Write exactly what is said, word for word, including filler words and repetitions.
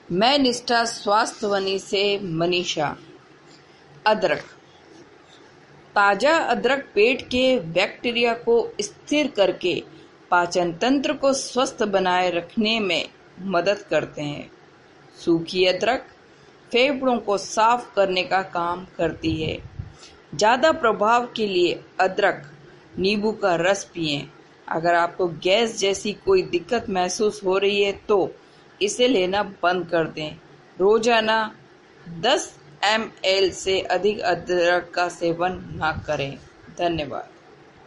मैं निष्ठा स्वास्थ्यवनी से मनीषा। अदरक। ताजा अदरक पेट के बैक्टीरिया को स्थिर करके पाचन तंत्र को स्वस्थ बनाए रखने में मदद करते हैं। सूखी अदरक फेफड़ों को साफ करने का काम करती है। ज़्यादा प्रभाव के लिए अदरक नींबू का रस पिएं। अगर आपको गैस जैसी कोई दिक्कत महसूस हो रही है तो इसे लेना बंद कर दें। रोजाना दस एम एल से अधिक अदरक का सेवन ना करें। धन्यवाद।